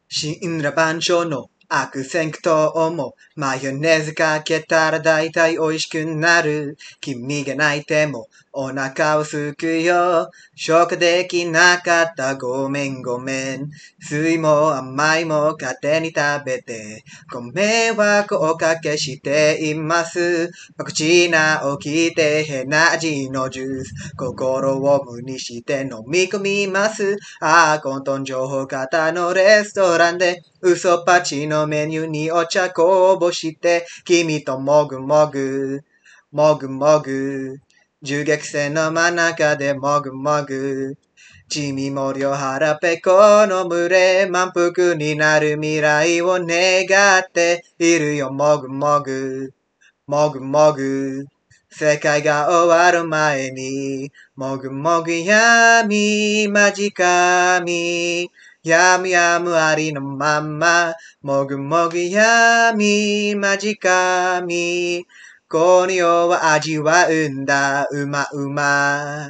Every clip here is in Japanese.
神羅万象の悪戦苦闘もマヨネーズかけたら大体美味しくなる。君が泣いてもお腹をすくよ。消化できなかったごめんごめん。酸いも甘いも勝手に食べてご迷惑をおかけしています。パクチーな起きて変な味のジュース。心を無にして飲み込みます。混沌情報型のレストランで嘘っぱちのメニューにお茶こぼして君ともぐもぐもぐもぐ銃撃戦の真ん中でもぐもぐチミモリオ腹ペコの群れ満腹になる未来を願っているよもぐもぐもぐもぐ世界が終わる前にもぐもぐ闇間近みやむやむありのまんまもぐもぐ闇間近みこの世は味わうんだうまうま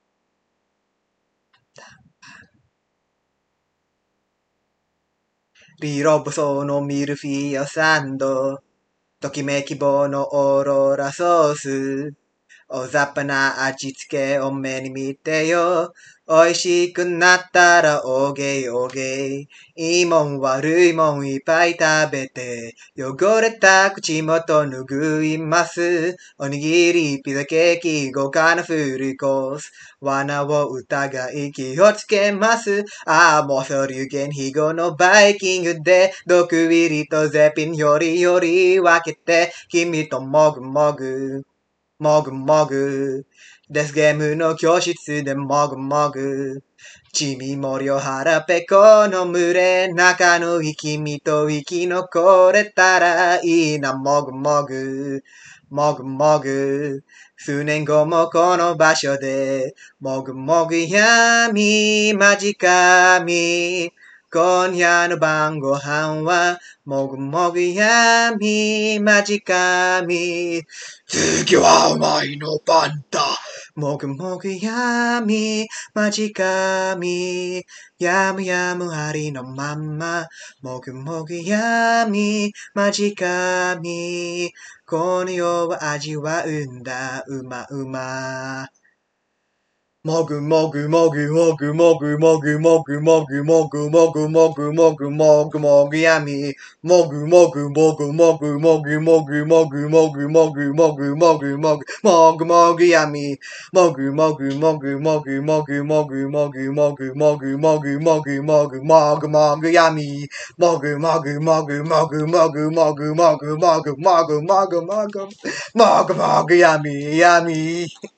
リロボソのミルフィーユサンドときめき棒のオーロラソース大雑把な味付けを目に見てよ。美味しくなったらおげいおげい。いいもん悪いもんいっぱい食べて、汚れた口元拭います。おにぎり、ピザケーキ、豪華なフルコース。罠を疑い気をつけます。もうそ流言飛語のバイキングで、毒入りと絶品よりより分けて、君ともぐもぐ。もぐもぐ。デスゲームの教室でもぐもぐ。ちみもりを腹ペコの群れ。中の君と生き残れたらいいな。もぐもぐ。もぐもぐ。数年後もこの場所で。もぐもぐ闇間近み。今夜の晩ご飯は、もぐもぐ闇間近み。次は甘いの番だ。もぐもぐ闇間近み。やむやむありのまんま。もぐもぐ闇間近み。この世は味わうんだ。うまうま。もぐもぐもぐもぐもぐもぐもぐもぐもぐもぐもぐもぐもぐもぐやみもぐもぐもぐもぐもぐもぐもぐもぐもぐもぐもぐもぐもぐもぐやみもぐもぐもぐもぐもぐもぐもぐもぐもぐもぐもぐもぐもぐもぐやみもぐもぐもぐもぐもぐもぐもぐもぐもぐもぐもぐもぐもぐやみやみ